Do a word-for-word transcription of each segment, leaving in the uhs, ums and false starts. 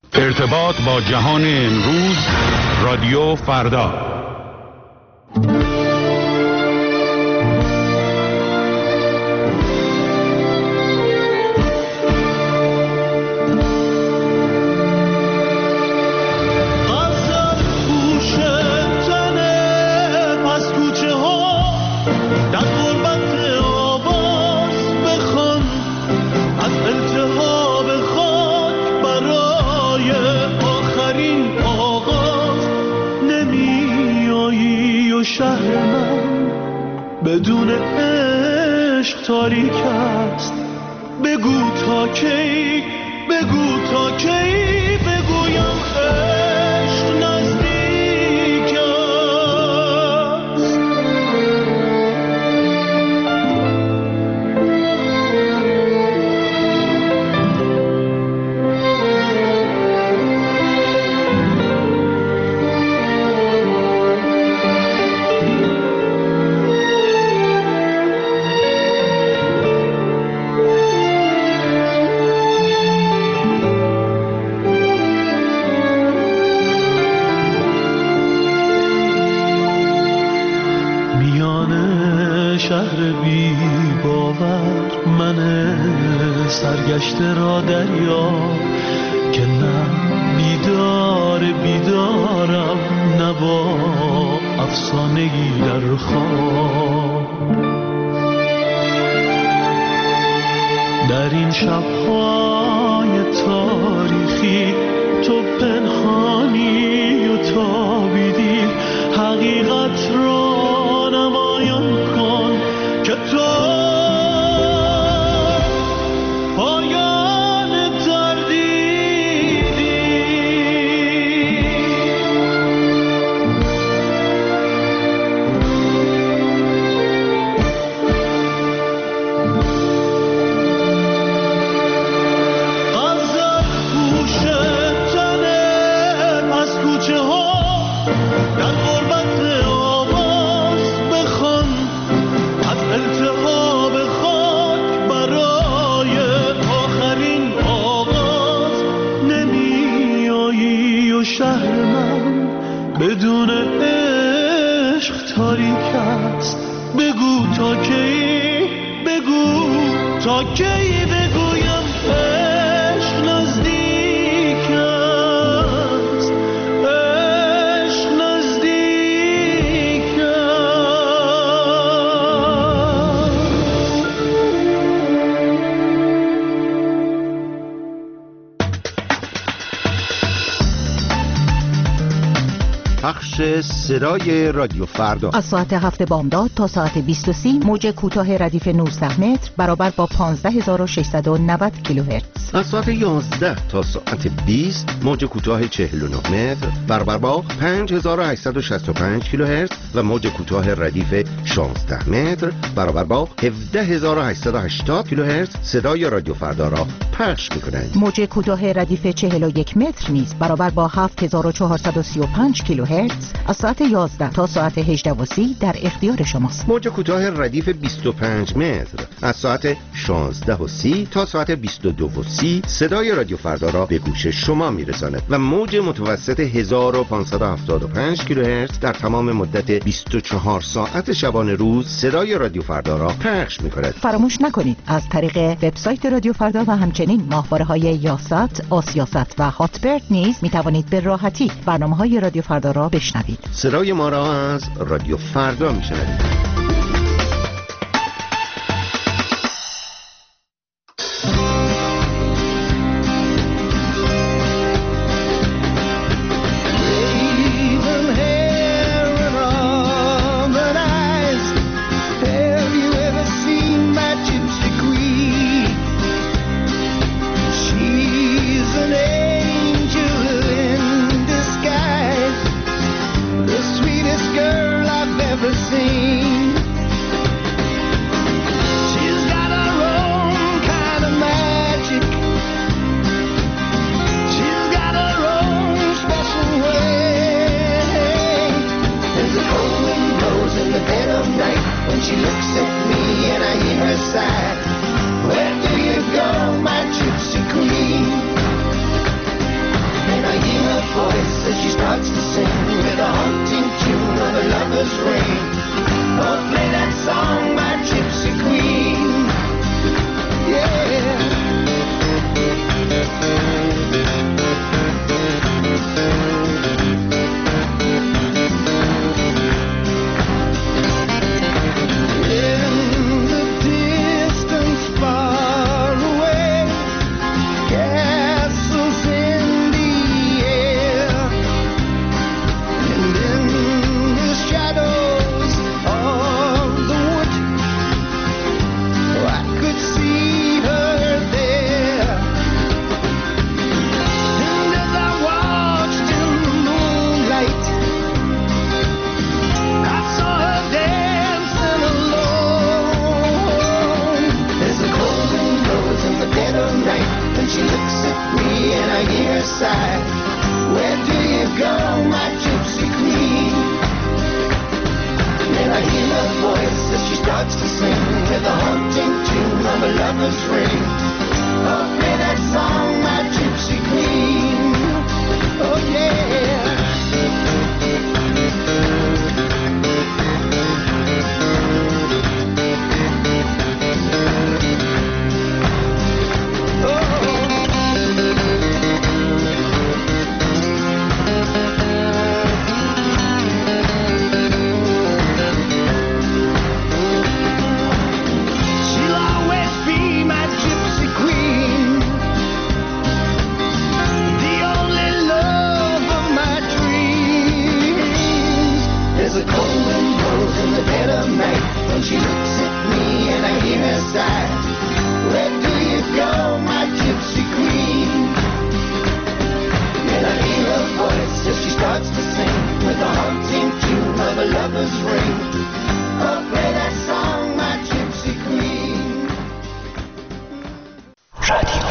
ارتباط با جهان امروز، رادیو فردا. شهر من بدون عشق تاریک است. بگو تا کی، بگو تا کی بگویم عشق نزدیک است. شهر بی باور من سرگشته را دریا، که نه بیدار بیدارم نه با افسانه‌ای در خواب. در این شب‌های تاریخی تو پنهانی و تابیدی، حقیقت را نمایان کن که تو پایان دردیدی. غزل پوش تنه پس کوچه ها در غربت آواز بخوان، از التهاب خاک برای آخرین آغاز. نمی آیی و شهر من بدون عشق تاریک است. بگو تا کی، بگو تا کی بگویم عشق نزدیک است. عشق نزدیک پخش صدای رادیو فردا از ساعت هفت بامداد تا ساعت بیست و سی موج کوتاه ردیف نوزده متر برابر با پانزده هزار و ششصد و نود کیلوهرتز. از ساعت یازده تا ساعت بیست موج کوتاه چهل و نه متر برابر با پنج هزار و هشتصد و شصت و پنج کیلوهرتز و موج کوتاه ردیف شانزده متر برابر با هفده هزار و هشتصد و هشتاد کیلوهرتز صدای رادیو فردا را پخش می‌کنند. موج کوتاه ردیف چهل و یک متر نیز برابر با هفت هزار و چهارصد و سی و پنج کیلوهرتز از ساعت یازده تا ساعت هجده و سی در اختیار شماست. موج کوتاه ردیف بیست و پنج متر از ساعت شانزده و سی تا ساعت بیست و دو و سی صدای رادیو فردا را به گوش شما میرساند و موج متوسط هزار و پانصد و هفتاد و پنج کیلوهرتز در تمام مدت بیست و چهار ساعت شبانه روز صدای رادیو فردا را پخش می‌کند. فراموش نکنید از طریق وبسایت رادیو فردا و همچنین ماهواره‌های یاست، آسیاست و هاتبرد نیز می‌توانید به راحتی برنامه‌های رادیو فردا را بشنوید. صدای ما را از رادیو فردا می‌شنوید. Girl I've ever seen. I hear her sigh, where do you go, my gypsy queen? Then I hear her voice as she starts to sing with the haunting tune of a lover's ring. Oh, play that song, my gypsy queen. Oh yeah. She looks at me and I hear her sigh, where do you go, my gypsy queen? Then I hear her voice as she starts to sing with the haunting tune of a lover's ring. Oh, play that song, my gypsy queen. Radio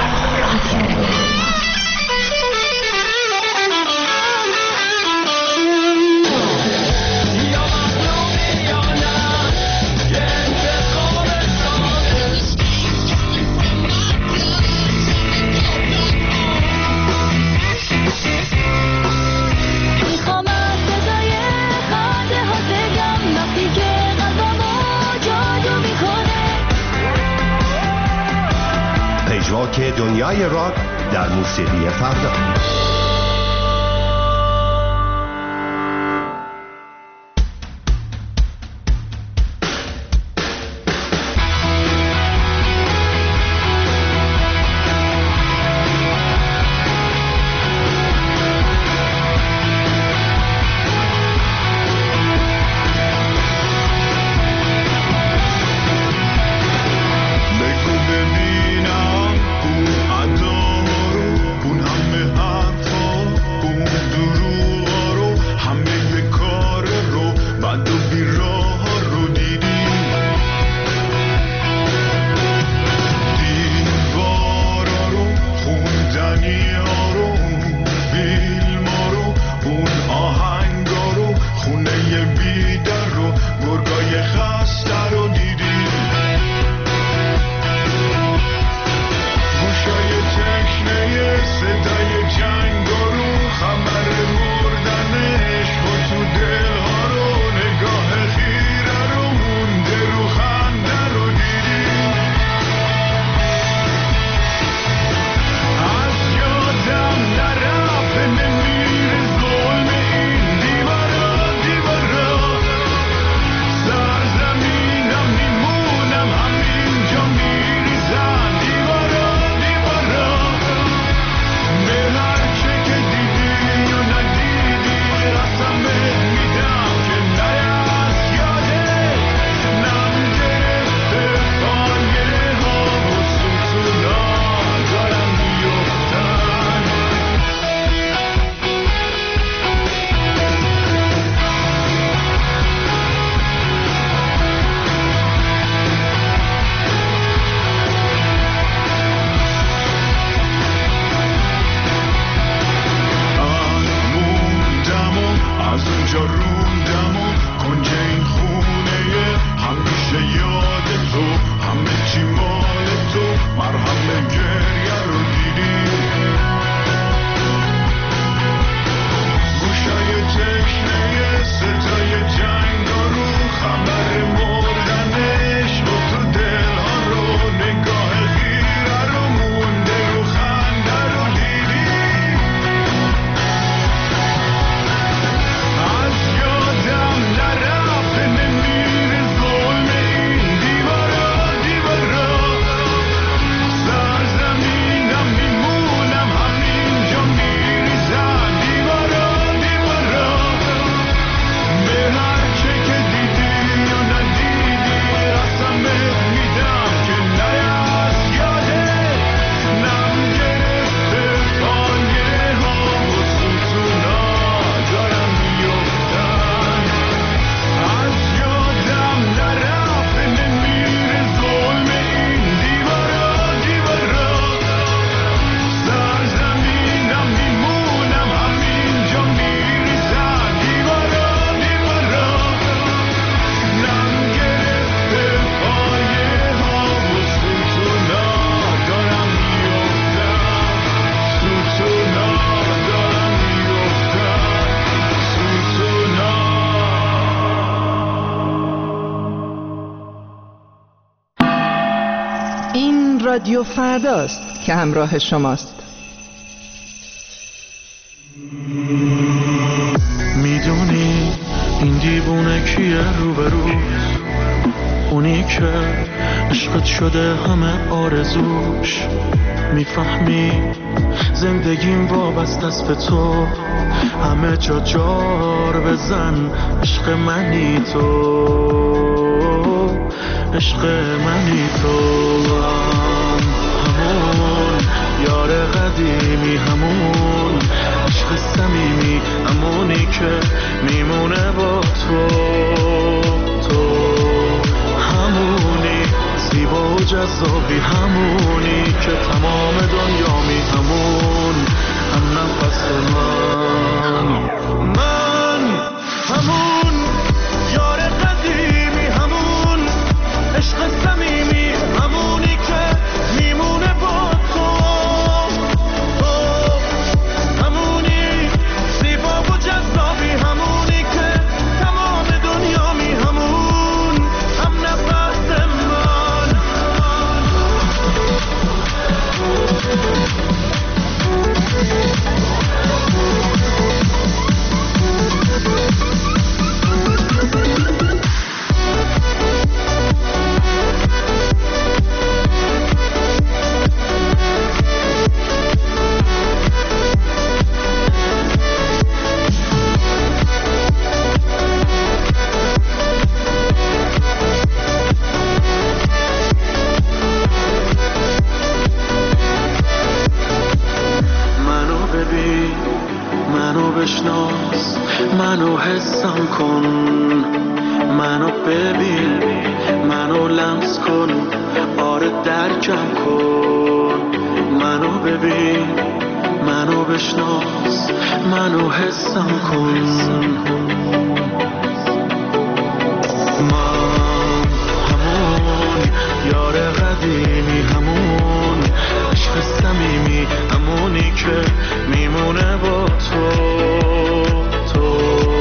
که دنیای راک در موسیقی فردا. اون همه حرفا رادیو فرداست که همراه شماست. میدونی این دیوونه کیه روبروت؟ اونی که عشقت شده همه آرزوش. میفهمی زندگیم وابسته است به تو، همه جا جار بزن. عشق منی تو، عشق منی تو، همون یار قدیمی، همون عشق صمیمی، همونی که میمونه با تو. تو همونی زیبا و جذابی، همونی که تمام دنیامی، همون هم نفس من. من همون یار قدیمی، همون عشق صمیمی، همونی که میمونه با تو. تو همونی زیبا و جذابی، همونی که تمام دنیامی، همون هم نفس من. بشناس منو، حسم کن منو، ببین منو، لمس کن، آره درکم کن. منو ببین منو بشناس منو، حسم کن. من همون یار قدیمی، همون عشق صمیمی، همونی که میمونه با تو. تو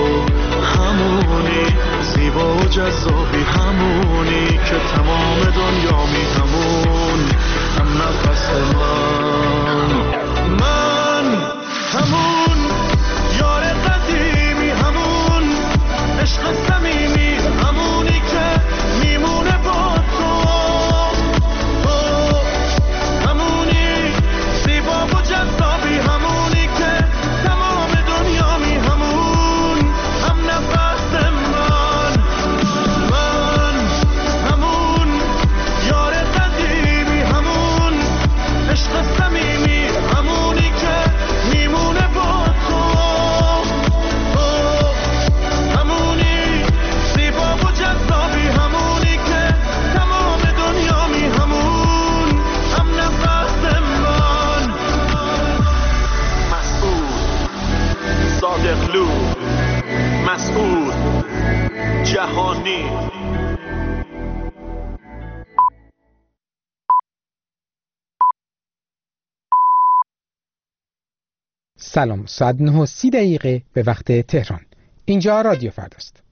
همونی زیبا و جذابی، همونی که تمام دنیامی، همون هم نفس من. من همون یار قدیمی، همون عشق صمیمی، همونی که میمونه با تو. تو همونی زیبا و جذابی، همونی که تمام دنیامی، همون هم نفس من. من همون یار قدیمی، همون عشق صمیمی، همونی که میمونه با تو. تو همونی زیبا و جذابی، همونی که تمام دنیامی، همون هم نفس من. مسعود صادقلو، مسعود جهانی. سلام، ساعت نه و سی دقیقه به وقت تهران. اینجا رادیو فرداست.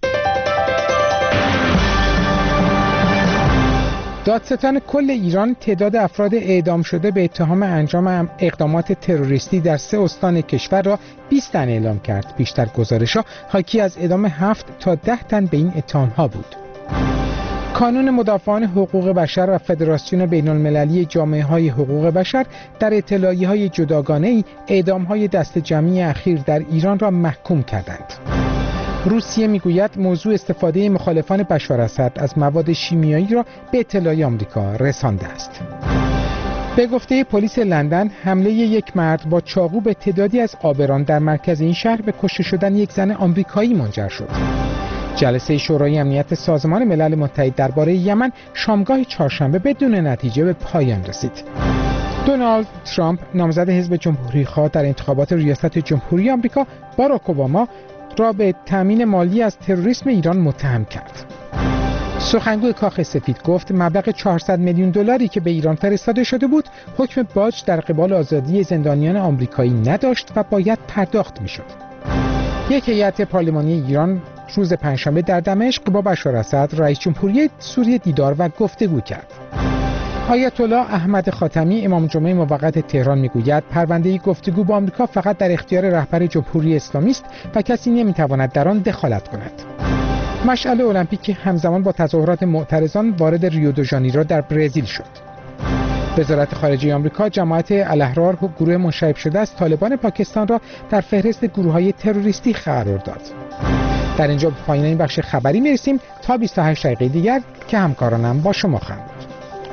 دادستان کل ایران تعداد افراد اعدام شده به اتهام انجام اقدامات تروریستی در سه استان کشور را بیست تن اعلام کرد. بیشتر گزارش‌ها حاکی از اعدام هفت تا ده تن به این اتهام‌ها بود. کانون مدافعان حقوق بشر و فدراسیون بین المللی جامعه‌های حقوق بشر در اطلاعیه‌های جداگانه‌ای اعدام‌های دست جمعی اخیر در ایران را محکوم کردند. روسیه میگوید موضوع استفاده مخالفان بشار اسد از مواد شیمیایی را به اطلاع آمریکا رسانده است. به گفته پلیس لندن، حمله یک مرد با چاقو به تعدادی از عابران در مرکز این شهر به کشته شدن یک زن آمریکایی منجر شد. جلسه شورای امنیت سازمان ملل متحد درباره یمن شامگاه چهارشنبه بدون نتیجه به پایان رسید. دونالد ترامپ نامزد حزب جمهوری‌خواه در انتخابات ریاست جمهوری آمریکا باراک اوباما را به تامین مالی از تروریسم ایران متهم کرد. سخنگوی کاخ سفید گفت مبلغ چهارصد میلیون دلاری که به ایران فرستاده شده بود حکم باج در قبال آزادی زندانیان آمریکایی نداشت و باید پرداخت میشد. یک هیئت پارلمانی ایران روز پنجشنبه در دمشق با بشار اسد رئیس جمهوری سوریه دیدار و گفتگو کرد. آیت الله احمد خاتمی امام جمعه موقت تهران میگوید پرونده گفتگو با آمریکا فقط در اختیار رهبر جمهوری اسلامی است و کسی نمیتواند در آن دخالت کند. مشعل المپیک همزمان با تظاهرات معترضان وارد ریو دو ژانیرو در برزیل شد. وزارت خارجه آمریکا جماعت الاحرار و گروه منشعب شده از طالبان پاکستان را در فهرست گروه‌های تروریستی قرار داد. در اینجا به پایان این بخش خبری میرسیم تا بیست و هشت دقیقه دیگر که همکارانم با شما خواهند بود.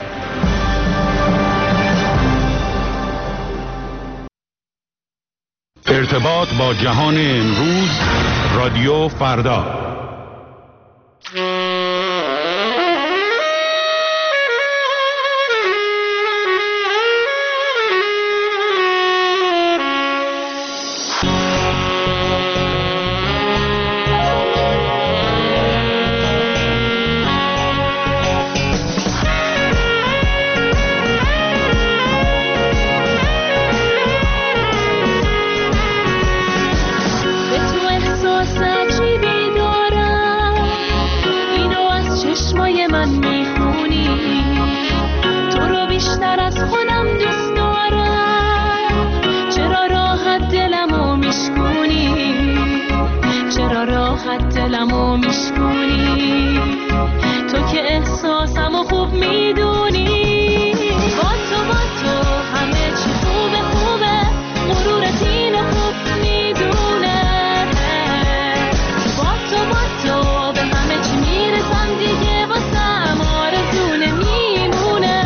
ارتباط با جهان امروز، رادیو فردا. دلمو میشکونی تو که احساسمو خوب میدونی با تو با تو همه چی خوبه خوبه غرورت اینو خوب میدونه با تو با تو به همه چی میرسم دیگه واسم آرزونه میمونه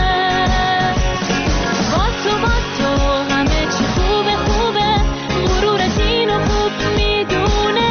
با تو با تو همه چی خوبه خوبه غرورت اینو خوب میدونه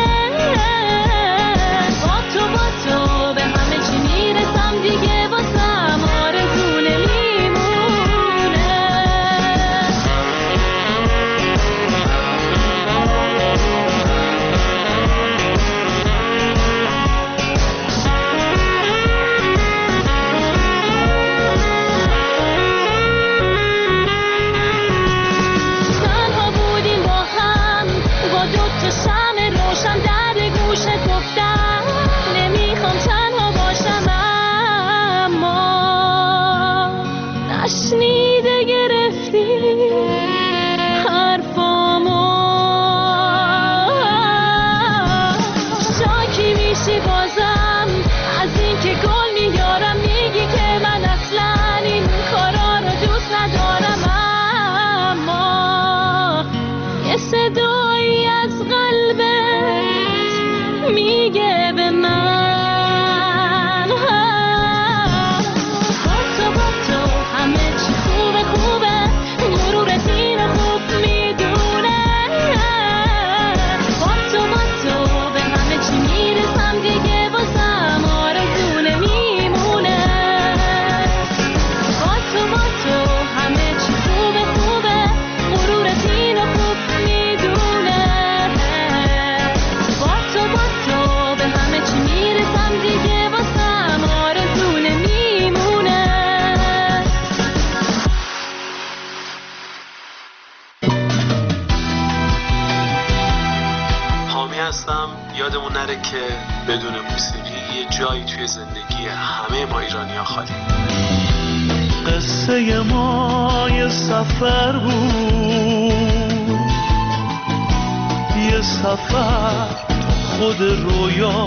یادمون نره که بدون موسیقی یه جایی توی زندگی همه ما ایرانی‌ها خالی. قصه ما یه سفر بود، یه سفر خود رویا،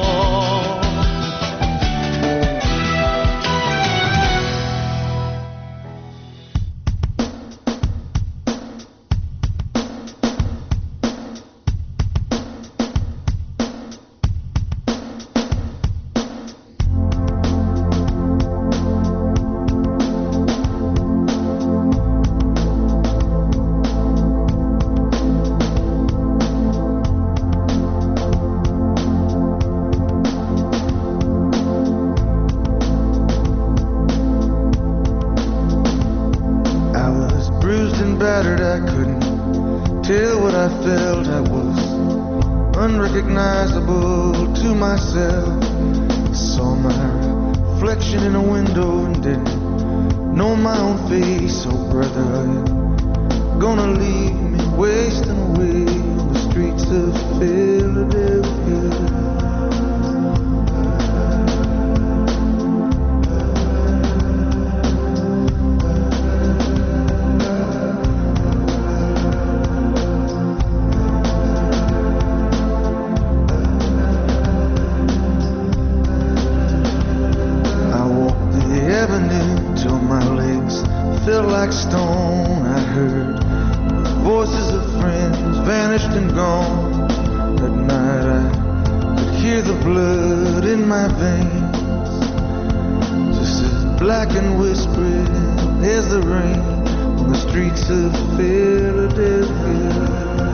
vanished and gone. At night I could hear the blood in my veins, just as black and whispering as the rain on the streets of Philadelphia.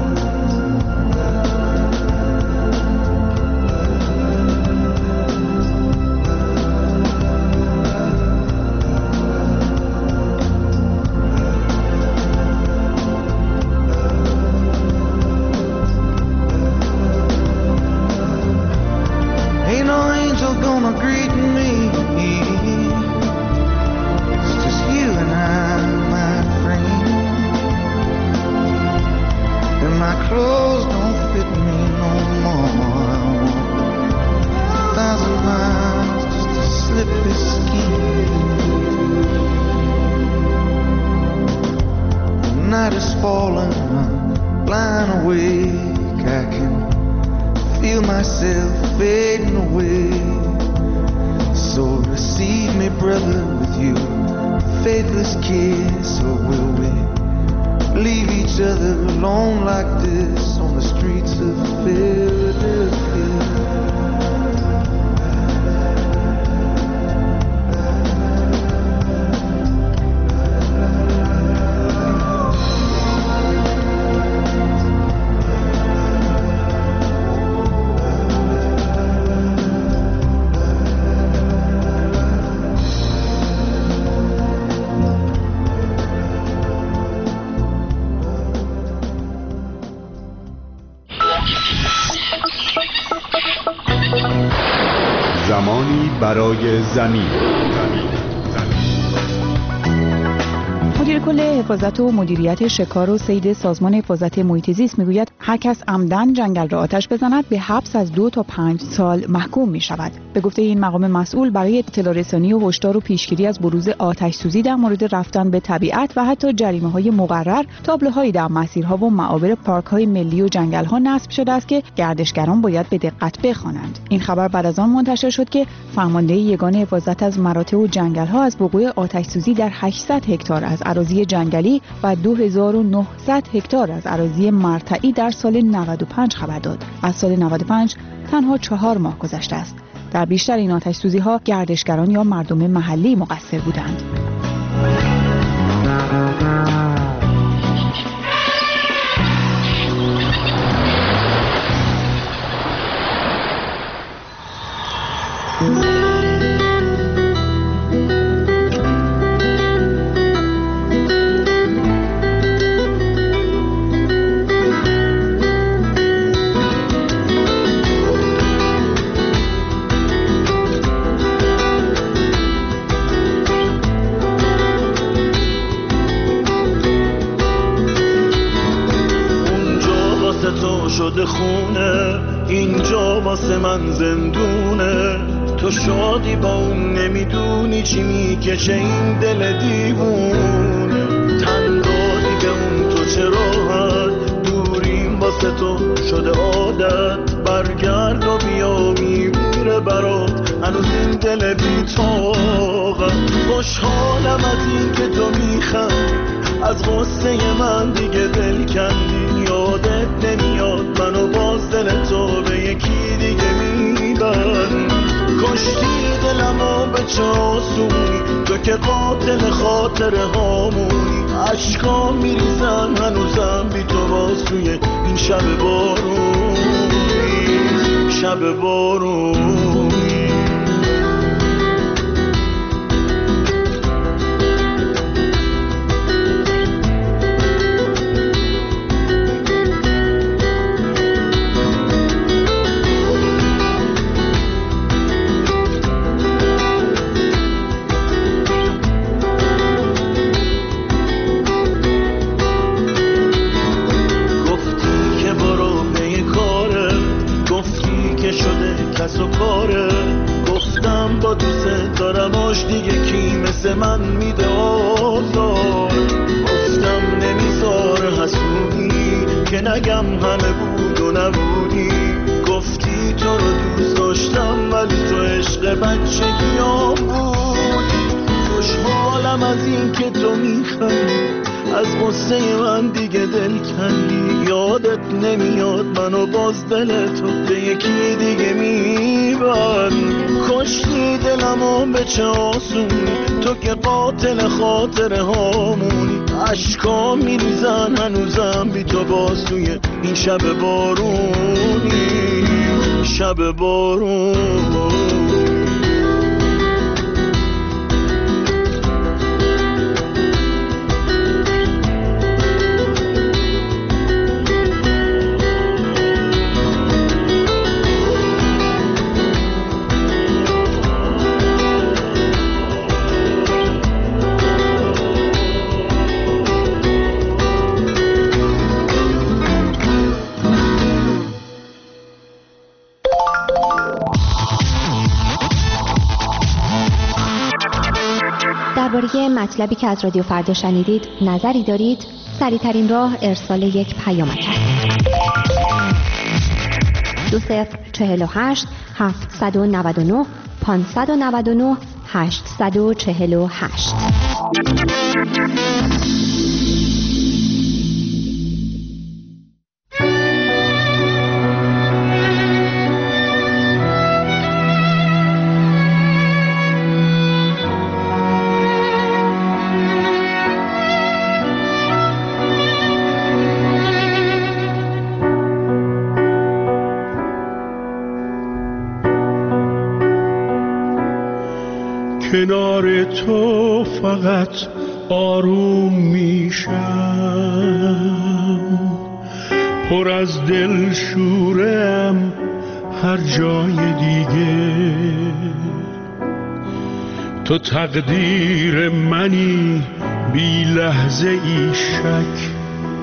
زمانی برای زمین. مدیر کل حفاظت و مدیریت شکار و صید سازمان حفاظت محیط زیست میگوید هر کس عمدن جنگل را آتش بزند به حبس از دو تا پنج سال محکوم می شود. به گفته این مقام مسئول برای اطلاع رسانی و هشدار و پیشگیری از بروز آتش سوزی در مورد رفتن به طبیعت و حتی جریمه های مقرر، تابلوهایی در مسیرها و معابر پارک های ملی و جنگل ها نصب شده است که گردشگران باید به دقت بخوانند. این خبر بعد از آن منتشر شد که فرمانده یگان حفاظت از مراتع و جنگل ها از وقوع آتش سوزی در هشتصد هکتار از اراضی جنگلی و دو هزار و نهصد هکتار از اراضی مرتعی در سال نود و پنج خبر داد. از سال نود و پنج تنها چهار ماه گذشته است. در بیشتر این آتش سوزی ها گردشگران یا مردم محلی مقصر بودند. شده خونه اینجا واسه من زندونه، تو شادی با اون نمیدونی چی میکشه این دل دیوونه، تن دادی به اون تو چه راحت دوریم واسه تو شده عادت، برگرد و بیا میمیره برات هنوز این دل بی‌طاقت، خوشحالم از این که تو میخند از غصه من دیگه دل کندی، یادت نمیاد منو باز دل تو به یکی دیگه میبند، کشتی دلمو به چه آسونی تو که قاتل خاطر هامونی، عشقام میریزن هنوزم بی تو باز توی این شب بارونی، شب بارونی. کس و کاره گفتم با دوست دارم آش دیگه کی مثل من میده آزار، گفتم نمیذار حسودی که نگم همه بود و نبودی، گفتی تو رو دوست داشتم ولی تو عشق بچگیام بودی، خوشحالم از این که تو میخندی از غصه من دیگه دل کندی، یا یادت نمیاد منو باز دلتو به یکی دیگه میبر. کشتی دلمو به چه آسونی، تو که قاتل خاطره هامونی. عشقا میریزن هنوزم بی تو باز توی این شب بارونی، شب بارون. درباره مطلبی که از رادیو فردا شنیدید نظری دارید؟ سریع‌ترین راه ارسال یک پیامک است. دو صفر چهل و هشت هفتصد و نود و نه پانصد و نود و نه هشتصد و چهل و هشت. کنار تو فقط آروم میشم، پر از دل شورم هر جای دیگه. تو تقدیر منی بی لحظه ای شک،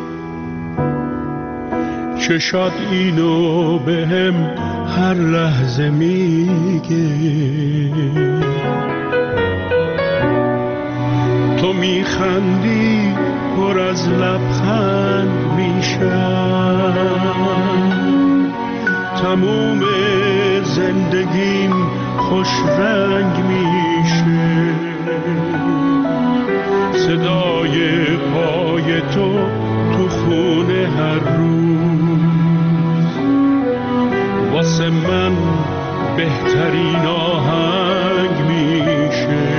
چشات اینو بهم هر لحظه میگه. تو میخندی پر از لبخند میشم، تموم زندگیم خوش رنگ میشه. صدای پای تو تو خونه هر روز واسه من بهترین آهنگ میشه.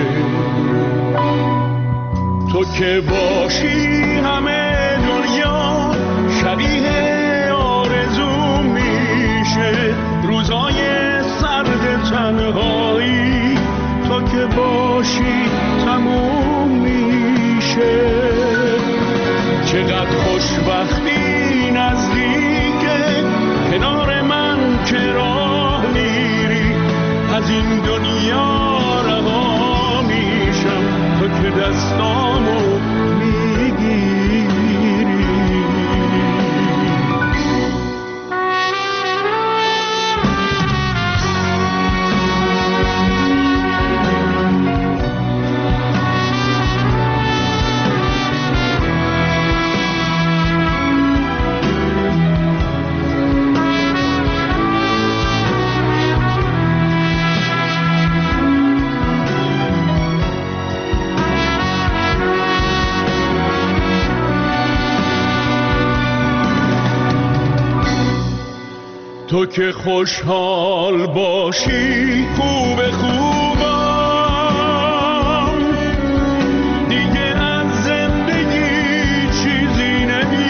تو که باشی همه دنیا شبیه آرزو میشه. روزای سرد تنهایی تو که باشی تموم میشه. چقدر خوشبختی نزدیکه کنار من که راه میری. از این دنیا رها میشم تو که دستامو میگیری. تو که خوشحال باشی خوب خوبم، دیگه از زندگی چیزی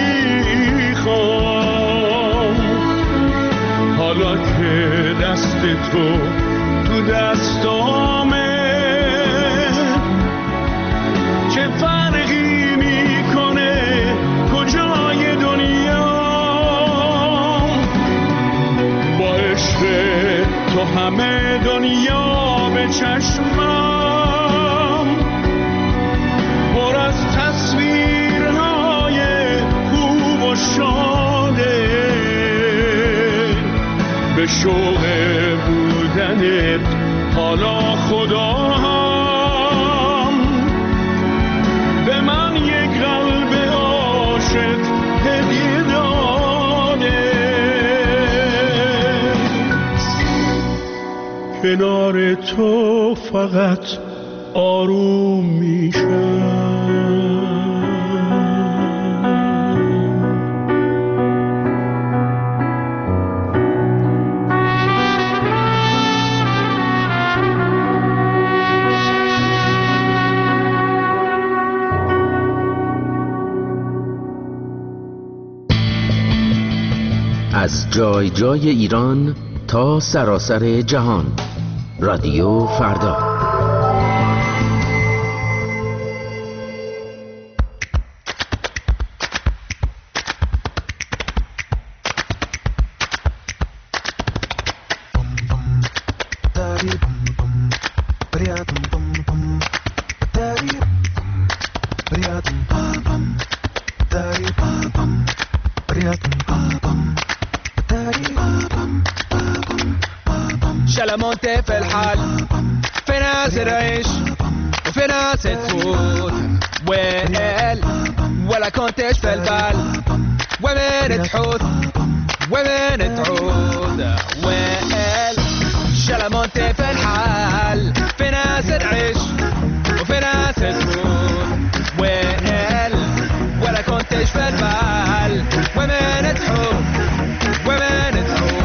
نمیخوام. حالا که دست تو تو دستامه چه فرقی میکنه کجای دنیا. تو همه دنیا به چشمم پر از تصویرهای خوب و شاده. به شوق بودنت حالا خدا هم به من یک قلب عاشق هدیه داده. کنار تو فقط آروم میشم. از جای جای ایران تا سراسر جهان. رادیو فردا. شلمونتي في الحال في ناس تعيش وفي ناس تفوت ويل ولا كنتش في البال ومن تحوت ومن تعود ويل شلمونتي في الحال في ناس تعيش وفي ناس تفوت ويل ولا كنتش في البال ومن تحوت ومن تعود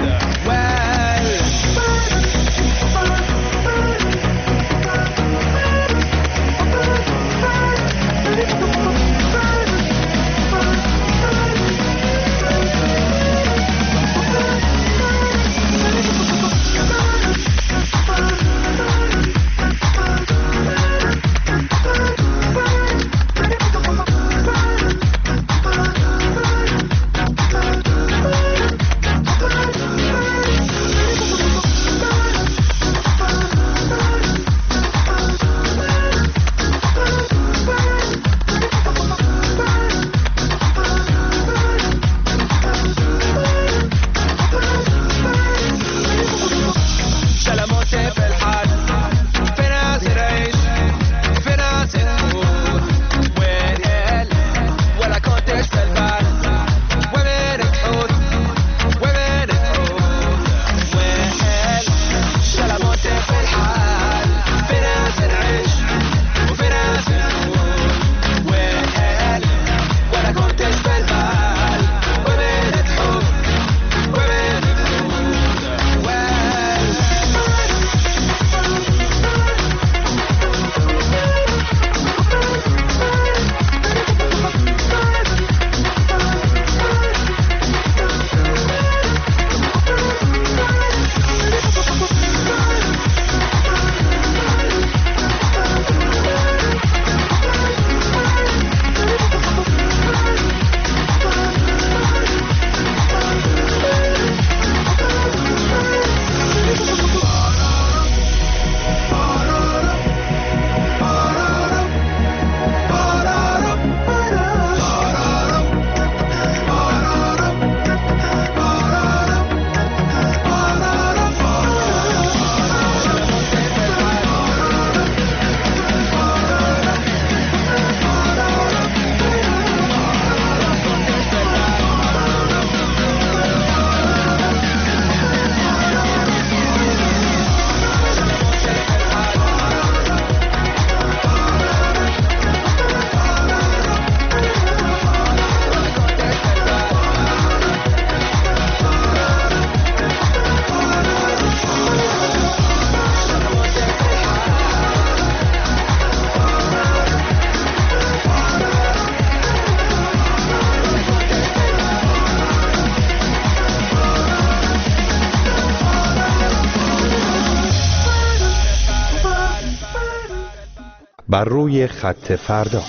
بر روی خط فردا.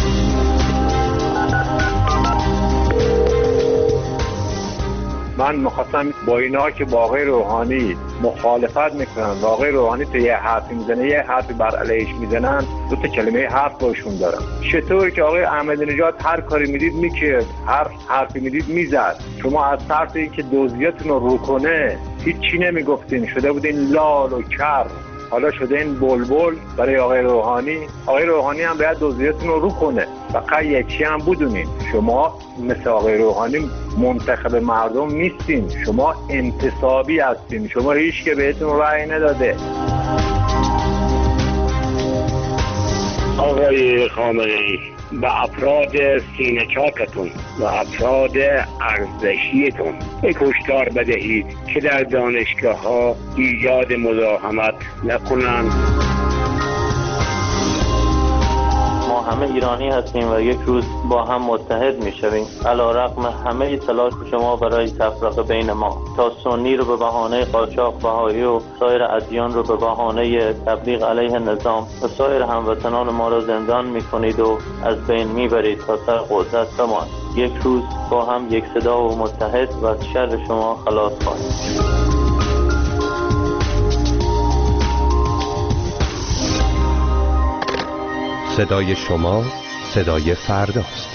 من مخواستم با اینا که با آقای روحانی مخالفت میکنن و آقای روحانی تو یه حرفی میزنه یه حرفی بر علیهش میزنن، دو تا کلمه حرف باشون دارم. چطور که آقای احمدی نژاد هر کاری میدید میکرد، هر حرفی میدید میزد، شما از طرف اینکه دوزیاتون رو رو کنه هیچ چی نمیگفتین، شده بودین لال و کر، حالا شده این بلبل برای آقای روحانی. آقای روحانی هم باید دوزیاتون رو رو کنه. فقط یک چی هم بدونین، شما مثل آقای روحانی منتخب مردم نیستین، شما انتصابی هستین، شما هیچ که بهتون رأی نداده. آقای خامنه‌ای به افراد سینه چاکتون و افراد ارزشیتون هشدار بدهید که در دانشگاه ها ایجاد مزاحمت نکنند. ما همه ایرانی هستیم و یک روز با هم متحد میشویم علیرغم همه تلاش شما برای تفرقه بین ما. تا سنی رو به بهانه قاچاق، بهایی و سایر ادیان رو به بهانه تبلیغ علیه نظام و سایر هموطنان ما را زندان میکنید و از بین میبرید تا سر قدرت بمان. یک روز با هم یک صدا و متحد و از شر شما خلاص خواهیم. صدای شما صدای فرداست.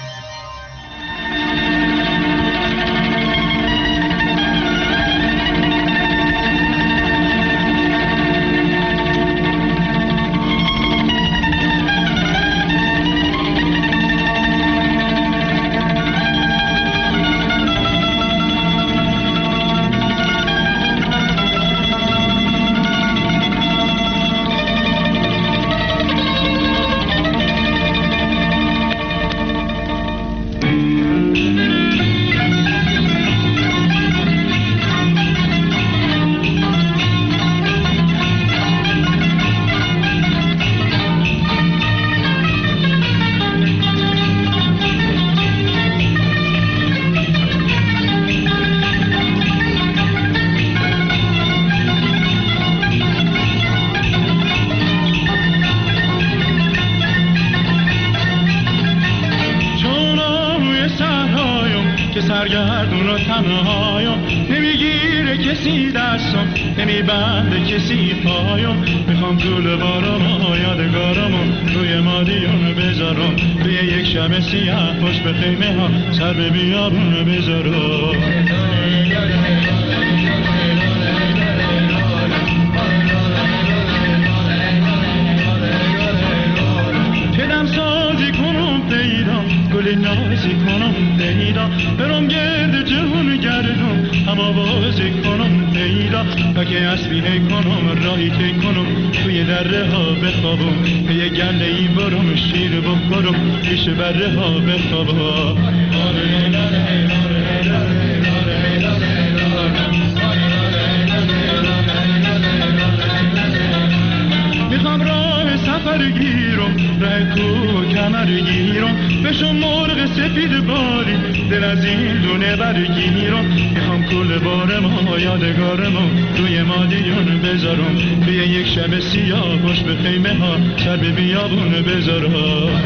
سرگردون و تنهایم، نمیگیره کسی دستم، نمیبنده کسی پایم. میخوام طول بارم و یادگارمو روی مادیون بذارم، توی یک شب سیاه پشت به خیمه ها سر به بیابون بذارم. تدم سازی کنم پیدا، گل نازی کنم پیدا، برم گرد جهون گردم، هم آوازی کنم پیدا، تا که اسبیه کنم راهی تی کنم، توی دره ها بخوابم، پی گله ای برم شیر بخورم، پیش بره ها بخوابم. میخوام راه سفر گیرم، راه کو کمر گیرم، بشم مرغ سفید باری، دل از این دونه برگیرم. میخوام کل بارم و یادگارم روی مادیون بذارم، توی یک شب سیاه پشت به خیمه ها سر به بیابون بذارم.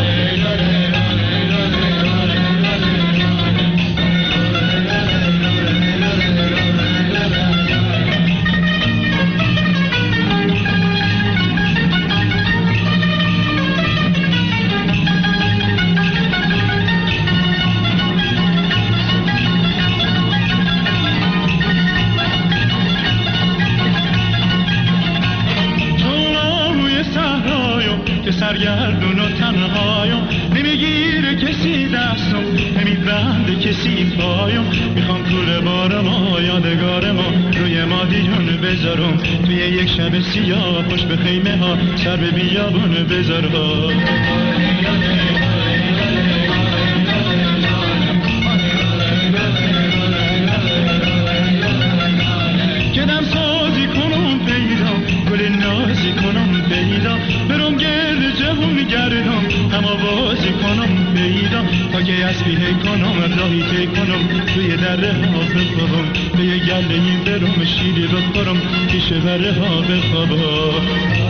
سرگردون و تنهایم، نمیگیره کسی دستم، نمیبنده کسی پایم. میخوام طول بارم و یادگارم روی مادیون بذارم، توی یک شب سیاه پشت به خیمه ها سر به بیابون بذارم. کدم سازی کنم پیدا، گل نازی کنم پیدا، برم گرد جهون گردم، هم آوازی کنم پیدا، تا که اسبیه کنم راهی تی کنم، توی دره ها بخوابم، توی گله این برم شیری بخورم، پیش بره ها بخوابم.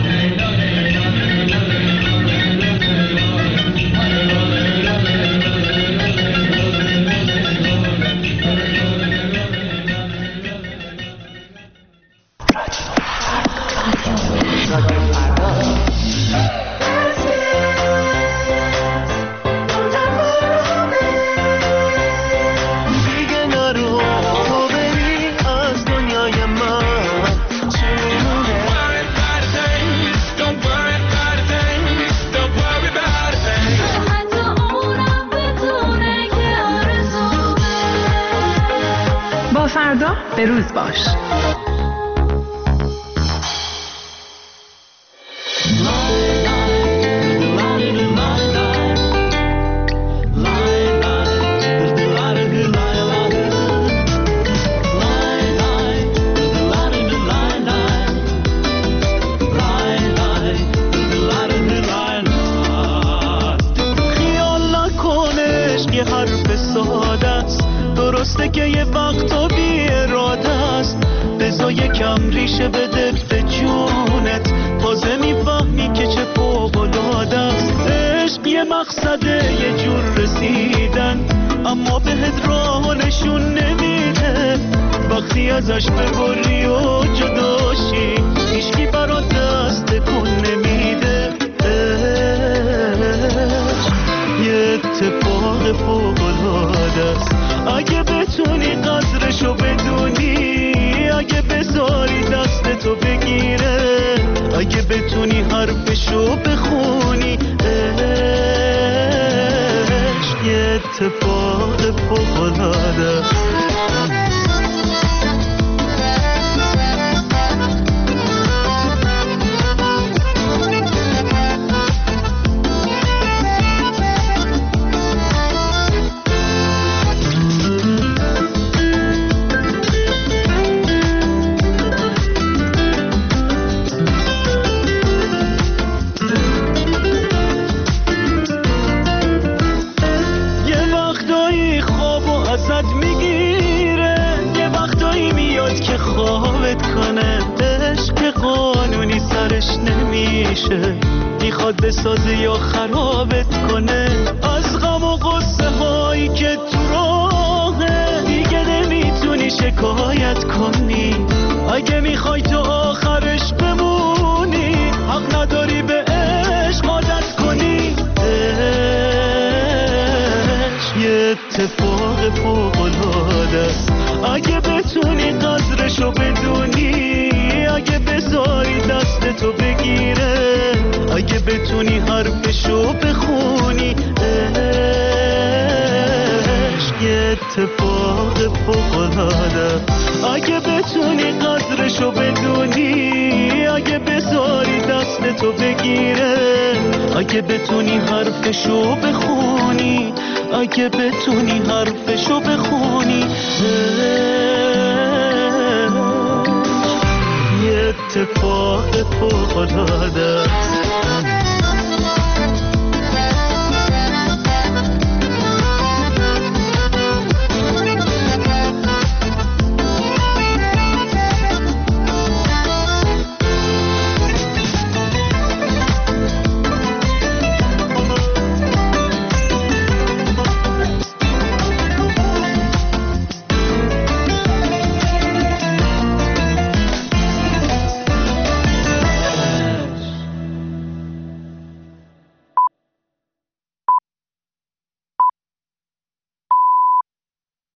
فردا به روز باش. درسته که یه وقتا بی اراده است، بذار یکم ریشه بده به جونت، تازه میفهمی که چه فوق‌العاده است. عشق یه مقصده، یه جور رسیدن، اما بهت راه نشون نمیده. وقتی ازش ببری و جداشی، هیچکی برات دست کن نمیده. یه اتفاق فوق‌العاده است، اگه بتونی قدرشو بدونی، اگه بذاری دستتو بگیره، اگه بتونی حرفشو بخونی. عشق یه اتفاق فوق‌العاده است. میخواد بسازه یا خرابت کنه. از غم و غصه هایی که تو راهه دیگه نمیتونی شکایت کنی. اگه میخوای تو آخرش بمونی، حق نداری به عشق عادت کنی. عشق یه اتفاق فوق‌العاده است، اگه بتونی قدرشو بدونی، اگه بذاری دستتو بگیره، اگه بتونی حرفشو بخونی. عشق یه اتفاق فوق‌العاده، اگه بتونی قدرشو بدونی، اگه بذاری دستتو بگیره، اگه بتونی حرفشو بخونی، اگه بتونی حرفشو بخونی. یه اتفاق فوق‌العاده.